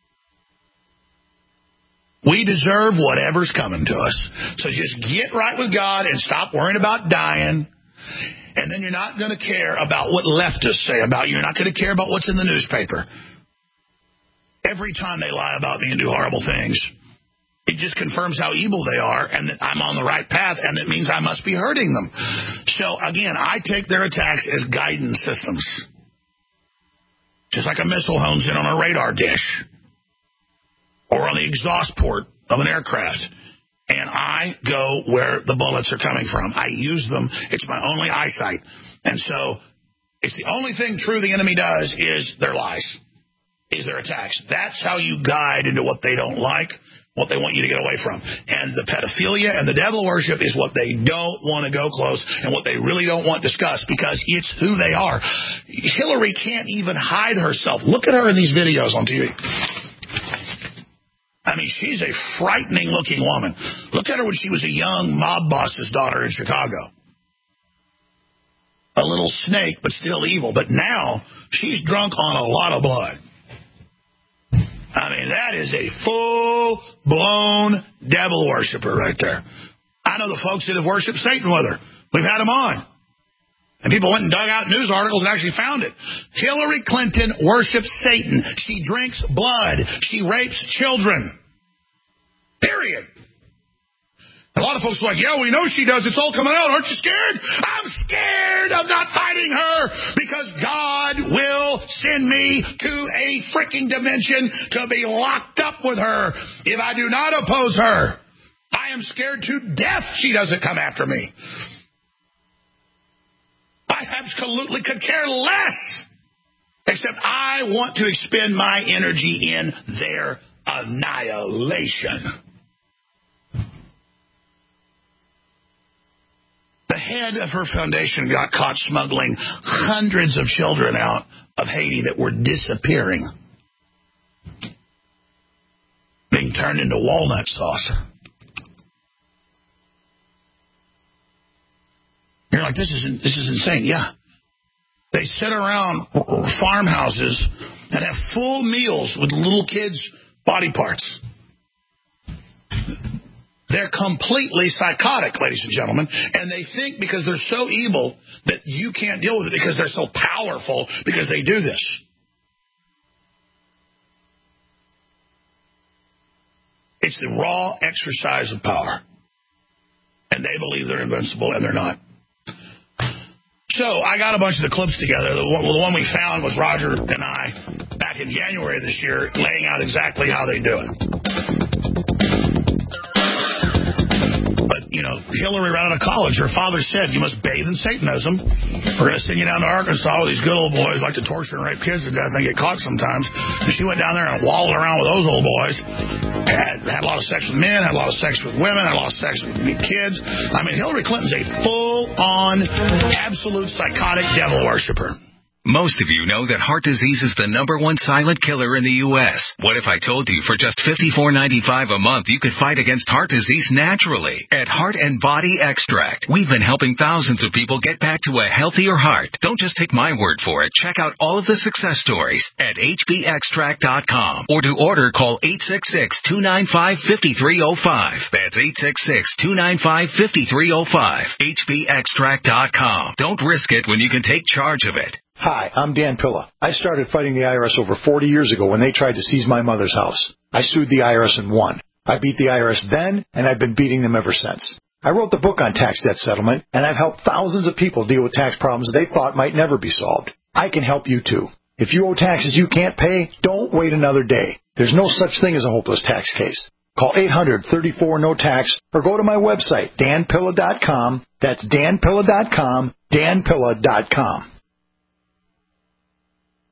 we deserve whatever's coming to us. So just get right with God and stop worrying about dying. And then you're not going to care about what leftists say about you. You're not going to care about what's in the newspaper. Every time they lie about me and do horrible things, it just confirms how evil they are and that I'm on the right path, and that means I must be hurting them. So, again, I take their attacks as guidance systems. Just like a missile hones in on a radar dish or on the exhaust port of an aircraft. And I go where the bullets are coming from. I use them. It's my only eyesight. And so it's the only thing true the enemy does is their lies, is their attacks. That's how you guide into what they don't like, what they want you to get away from. And the pedophilia and the devil worship is what they don't want to go close and what they really don't want discussed, because it's who they are. Hillary can't even hide herself. Look at her in these videos on T V. I mean, she's a frightening-looking woman. Look at her when she was a young mob boss's daughter in Chicago. A little snake, but still evil. But now, she's drunk on a lot of blood. I mean, that is a full-blown devil worshiper right there. I know the folks that have worshipped Satan with her. We've had them on. And people went and dug out news articles and actually found it. Hillary Clinton worships Satan. She drinks blood. She rapes children. Period. A lot of folks are like, yeah, we know she does. It's all coming out. Aren't you scared? I'm scared of not fighting her, because God will send me to a freaking dimension to be locked up with her if I do not oppose her. I am scared to death she doesn't come after me. I absolutely could care less, except I want to expend my energy in their annihilation. The head of her foundation got caught smuggling hundreds of children out of Haiti that were disappearing, being turned into walnut sauce. You're like, this is this is insane. Yeah. They sit around farmhouses and have full meals with little kids' body parts. They're completely psychotic, ladies and gentlemen, and they think because they're so evil that you can't deal with it because they're so powerful because they do this. It's the raw exercise of power. And they believe they're invincible, and they're not. So I got a bunch of the clips together. The one, the one we found was Roger and I back in January of this year, laying out exactly how they do it. But, you know, Hillary right out of college, her father said, you must bathe in Satanism. We're going to send you down to Arkansas with these good old boys like to torture and rape kids to death and get caught sometimes. And she went down there and wallowed around with those old boys. Had, had a lot of sex with men, had a lot of sex with women, had a lot of sex with kids. I mean, Hillary Clinton's a full-on, absolute psychotic devil worshiper. Most of you know that heart disease is the number one silent killer in the U S What if I told you for just fifty-four ninety-five a month you could fight against heart disease naturally? At Heart and Body Extract, we've been helping thousands of people get back to a healthier heart. Don't just take my word for it. Check out all of the success stories at H B extract dot com. Or to order, call eight six six, two nine five, five three zero five. That's eight six six, two nine five, five three zero five. H B extract dot com. Don't risk it when you can take charge of it. Hi, I'm Dan Pilla. I started fighting the I R S over forty years ago when they tried to seize my mother's house. I sued the I R S and won. I beat the I R S then, and I've been beating them ever since. I wrote the book on tax debt settlement, and I've helped thousands of people deal with tax problems they thought might never be solved. I can help you too. If you owe taxes you can't pay, don't wait another day. There's no such thing as a hopeless tax case. Call eight hundred, thirty-four, no tax or go to my website, dan pilla dot com. That's dan pilla dot com, dan pilla dot com.